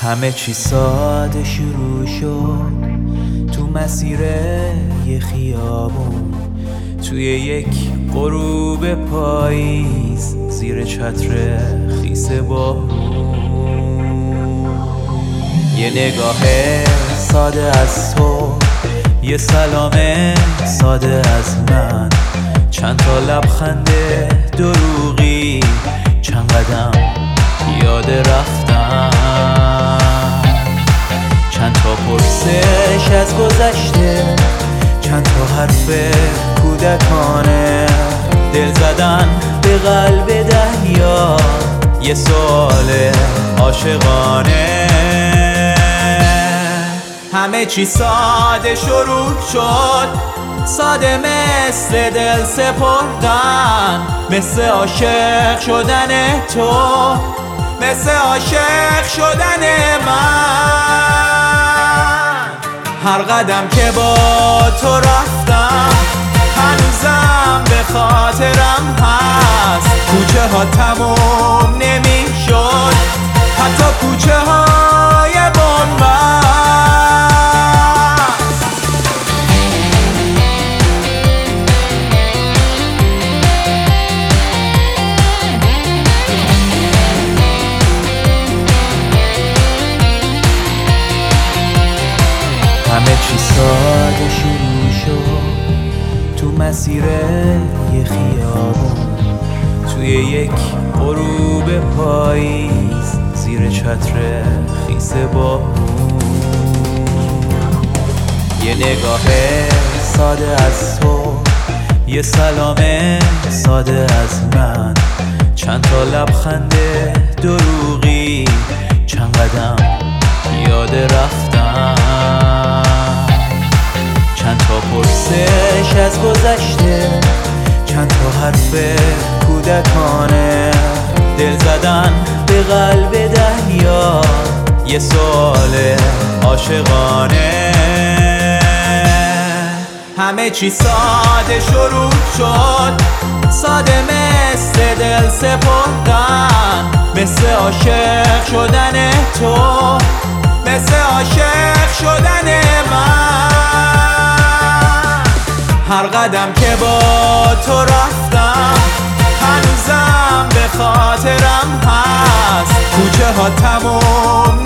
همه چی ساده شروع شد تو مسیر یه خیابون، توی یک غروب پاییز زیر چتر خیس بارون. یه نگاه ساده از تو، یه سلام ساده از من، چند تا لبخند دروغی، چند قدم پیاده رفتن، چند تا پرسش از گذشته، چند تا حرف کودکانه، دل زدن به قلب دریا، یه سوال عاشقانه. همه چی ساده شروع شد، ساده مثل دل سپردن، مثل عاشق شدن تو، مثل عاشق شدن من. هر قدم که با تو رفتم هنوزم به خاطرم هست، کوچه ها تموم نمی شد، حتی کوچه های بنبست. همه چی ساده شروع شد تو مسیر یه خیابون، توی یک غروب پاییز زیر چتر خیس بارون. یه نگاه ساده از تو، یه سلام ساده از من، چند تا لبخند دروغی، چند قدم پیاده رفتن، چند تا پرسش از گذشته، چند تا حرف کودکانه، دل زدن به قلب دریا، یه سوال عاشقانه. همه چی ساده شروع شد، ساده مثل دل سپردن، مثل عاشق شدن تو، مثل عاشق شدن من. هر قدم که با تو رفتم هنوزم به خاطرم هست، کوچه ها تموم